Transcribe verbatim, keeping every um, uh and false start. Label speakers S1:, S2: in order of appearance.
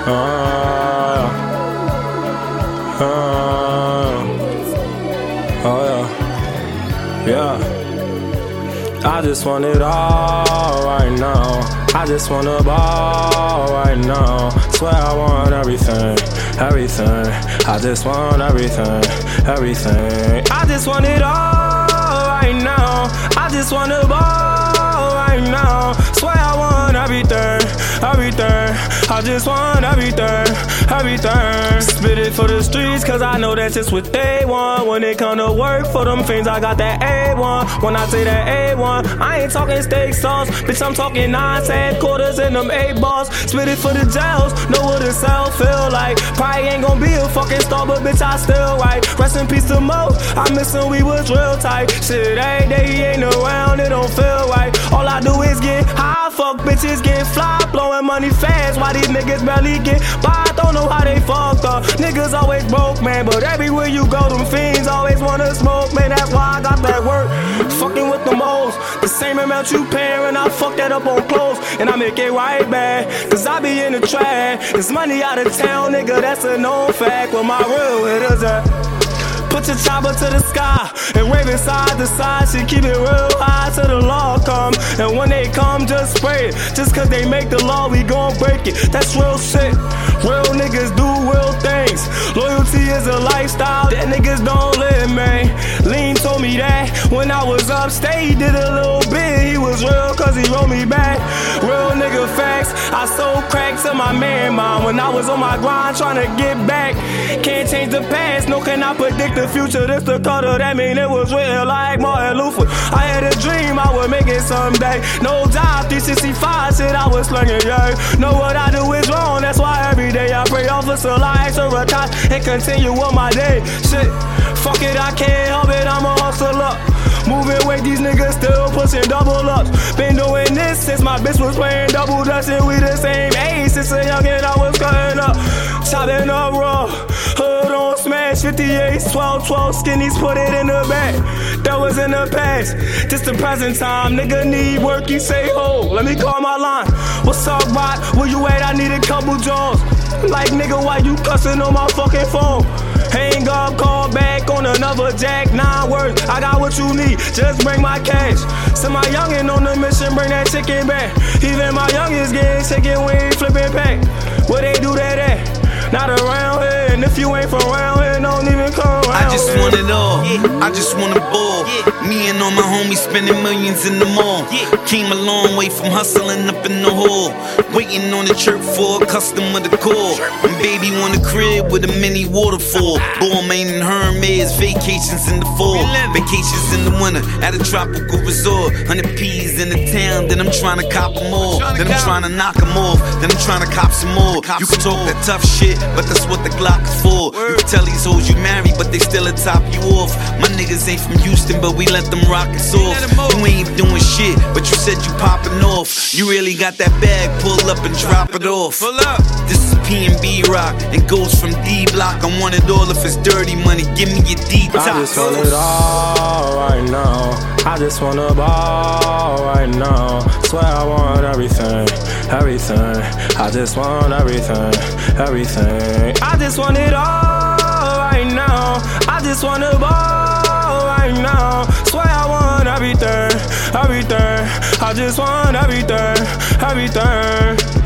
S1: Uh, uh, oh yeah, yeah. I just want it all right now. I just want a ball right now. Swear I want everything, everything. I just want everything, everything. I just want it all right now. I just want a ball right now. Swear I want everything, everything. I just want everything, everything. Spit it for the streets, cause I know that's just what they want. When it come to work for them fiends, I got that A one. When I say that A one, I ain't talking steak sauce. Bitch, I'm talking nine cent quarters and them eight balls. Spit it for the jails, know what it sell feel like. Probably ain't gon' be a fucking star, but bitch, I still write. Rest in peace to Mo, I miss him, we was real tight. Shit, every day he ain't around, it don't feel right. All I do is get high, fuck bitches, get fly, blowing money fast. Why these niggas barely get by? I don't know how they fucked up. Niggas always broke, man, but everywhere you go, them fiends always wanna smoke, man. That's why I got that work. Fucking with the most, the same amount you paying, and I fuck that up on clothes, and I make it right back. Cause I be in the trash, it's money out of town, nigga, that's a known fact. Where my real hitters at? Put your chopper to the sky and wave it side to side. She keep it real high till the law come. And when they come, just spray it. Just cause they make the law, we gon' break it. That's real shit. Real niggas do real things. Loyalty is a lifestyle that niggas don't live, man. Lean told me that when I was upstate, he did a little bit. He was real cause he wrote me back. Real nigga facts. I sold crack to my man mom when I was on my grind trying to get back. Can't change the past, no can I predict the future. This the color, that mean it was written like Martin Luther. I had a dream I would make it someday. No job, three sixty-five shit I was slinging, yeah. Know what I do is wrong, that's why every day I pray officer I ask to retire and continue on my day. Shit, fuck it, I can't help it, I'm a hustler. Moving weight, these niggas still pushing double ups. Been doing this since my bitch was playing double dutch, and we the same age since a youngin' I was cutting up, chopping up raw. Hood on smash, fifty-eight, twelve, twelve skinnies, put it in the bag. That was in the past, just the present time. Nigga need work, you say ho, let me call my line. What's up, bot? Where you at? I need a couple jaws. Like nigga, why you cussin' on my fucking phone? Hang up, call back on another jack, nine words. I got what you need, just bring my cash. Send my youngin' on the mission, bring that chicken back. Even my youngins getting chicken wing, flipping pack. Where they do that at? Not around here, and if you ain't from around here, don't even come around.
S2: I just
S1: here.
S2: want it all, yeah. I just want a ball, yeah. Me and all my homies spending millions in the mall, yeah. Came a long way from hustling up in the hall, waiting on the chirp for a customer to call. And baby want a crib with a mini waterfall. Balmain and Hermes, vacations in the fall, vacations in the winter at a tropical resort. Hundred P's in the town, then I'm trying to cop them all. Then I'm trying to knock them off, then I'm trying to cop some more. You can talk that tough shit, but that's what the Glock is for. You can tell these hoes you married, but they still a top you off. My niggas ain't from Houston, but we let them rock us off. You ain't doing shit, but you said you popping off. You really got that bag, pull up and drop it off. This is P N B Rock, and goes from D Block. I want it all if it's dirty money, give me your detox.
S1: I just want it all right now. I just want a ball right now. Swear I want everything, everything. I just want everything, everything. I just want it all right now. I just want a ball right now. Swear I want everything, everything. I just want everything, everything.